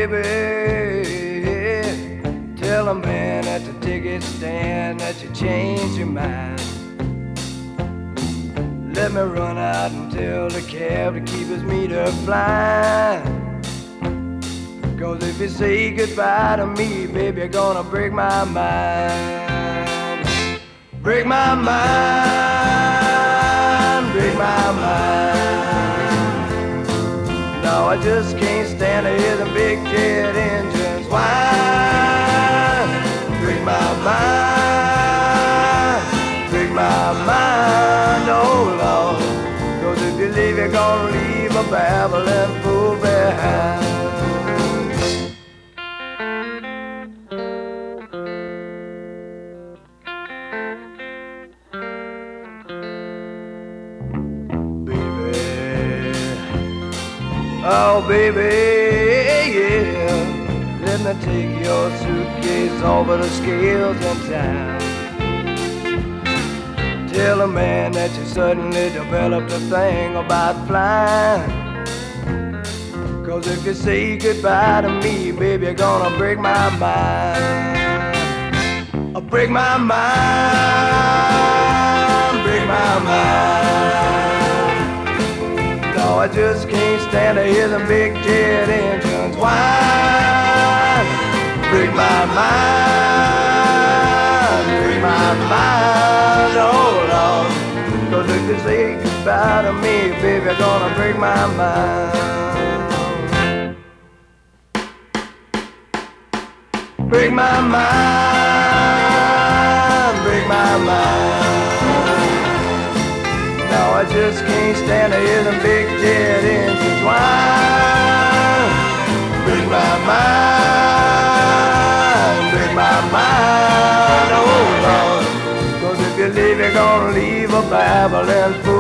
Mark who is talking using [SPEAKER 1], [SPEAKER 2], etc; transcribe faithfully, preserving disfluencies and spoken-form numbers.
[SPEAKER 1] baby, tell a man at the ticket stand that you changed your mind. Let me run out and tell the cab to keep his meter flying. Cause if you say goodbye to me, baby, you're gonna break my mind. Break my mind, break my mind. No, I just can't stand to hear them big jet engines whine. Break my mind, break my mind, oh Lord. Cause if you leave, you're gonna leave a babbling fool behind. Oh baby, yeah, let me take your suitcase over the scales in town. Tell a man that you suddenly developed a thing about flying. Cause if you say goodbye to me, baby, you're gonna break my mind. Oh, break my mind, break my mind. I just can't stand to hear them big jet engines whine. Break my mind, break my mind, oh Lord. Cause if you say goodbye to me, baby, you're gonna break my mind. Break my mind, break my mind. I just can't stand to hear them big jet engines whine. Break my mind, break my mind, oh Lord. Cause if you leave, you're gonna leave a babbling fool.